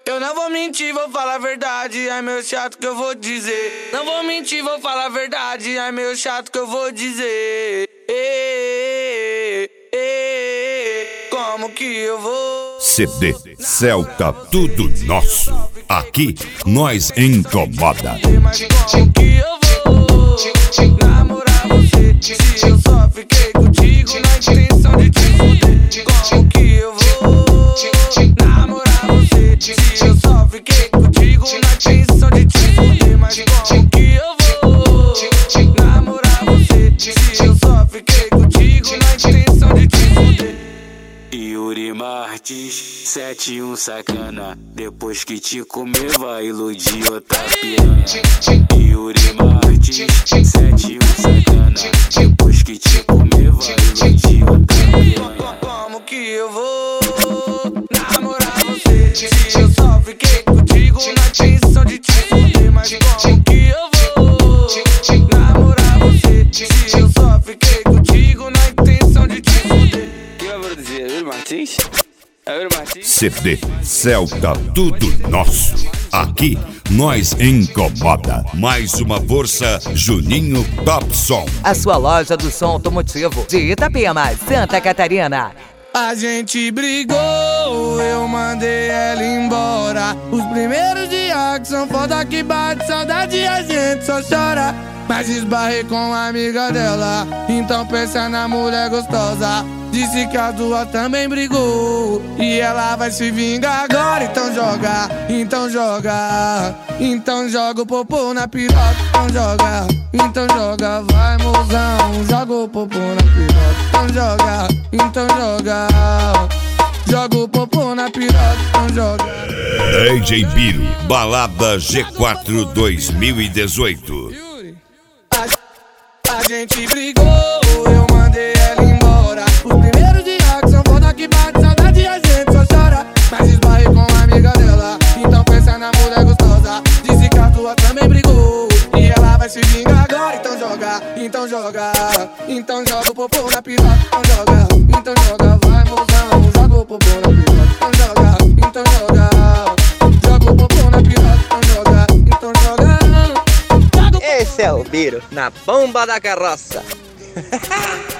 Eu não vou mentir, vou falar a verdade, é meu chato que eu vou dizer. Não vou mentir, vou falar a verdade, é meu chato que eu vou dizer. Como que eu vou? CD Celta, tudo nosso. Aqui nós incomoda. Mas como que eu vou namorar você se eu só fiquei contigo na intenção de te fuder? Como que eu vou namorar você se eu só fiquei contigo na intenção de te fuder? Mas como que eu vou namorar você se eu só fiquei contigo na intenção de te fuder? Yuri Martins, 71 sacana. Depois que te comer vai iludir outra piranha. Yuri Martins, 71 sacana. Depois que te comer vai iludir outra piranha. Como que eu vou namorar você se eu só fiquei contigo na intenção de te fuder? Mas como que eu vou namorar você se eu só fiquei contigo na intenção de te fuder? Quem vai produzir? É o Yuri Martins? É o Yuri Martins? CD Celta, tudo nosso. Aqui nós incomoda. Mais uma força, Juninho Top Som. A sua loja do som automotivo de Itapema, Santa Catarina. A gente brigou, eu mandei ela embora. Os primeiros dias que são foda que bate saudade, a gente só chora. Mas esbarrei com a amiga dela, então pensa na mulher gostosa. Disse que as duas também brigou e ela vai se vingar agora. Então joga, então joga, então joga o popô na piroca. Então joga, vai mozão, joga o popô na piroca. Então joga, joga o popô na piroca. Então joga. DJ Biro, Balada G4 2018. A gente brigou, eu mandei ela embora. Os primeiros dias que são foda que bate saudade, a gente só chora. Mas esbarrei com a amiga dela, então pensa na mulher gostosa. Disse que a tua também brigou e ela vai se vingar agora. Então joga, então joga, então joga o popô na piroca. Então joga, vai mozão, joga o popô na piroca. Então joga, joga o popô na piroca. Então joga. Esse é o Biro, na bomba da carroça.